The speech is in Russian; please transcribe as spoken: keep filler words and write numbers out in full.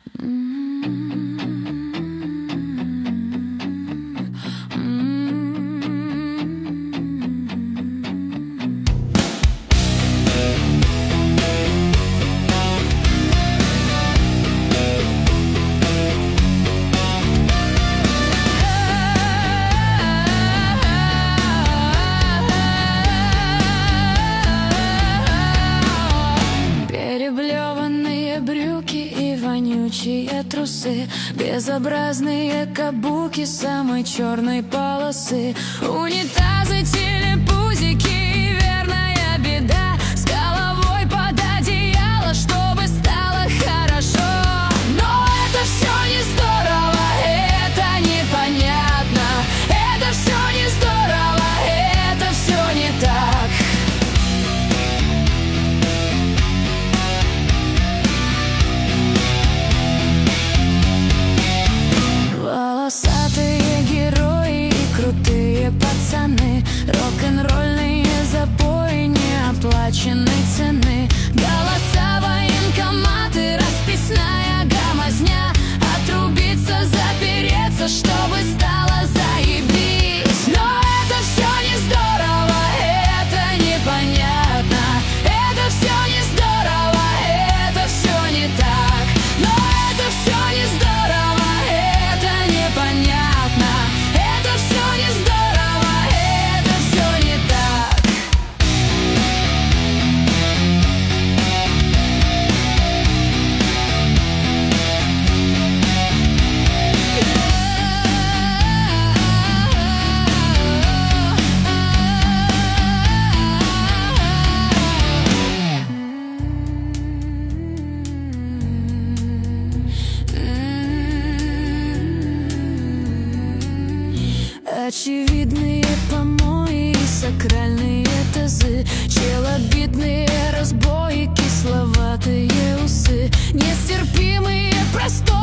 Переблеванные брюки и вонючие трусы, безобразные каблуки самой черной полосы, унитазы, телепузики, верная беда, с головой под одеяло, чтобы стало хорошо. Но это все не здорово, это непонятно, это все не здорово, это все не так. Волосатые герои и крутые пацаны, рок-н-ролльные запои неоплаченной цены, голоса, военкоматы, расписная гомозня, отрубиться, запереться, чтобы стало заебись. Но это все не здорово, это непонятно, это все не здорово, это все не так. Но это все не здорово, понятно, это все не здорово, это все не так. Очевидные помои и сакральные тазы, челобитные разбои, кисловатые усы, нестерпимые простои.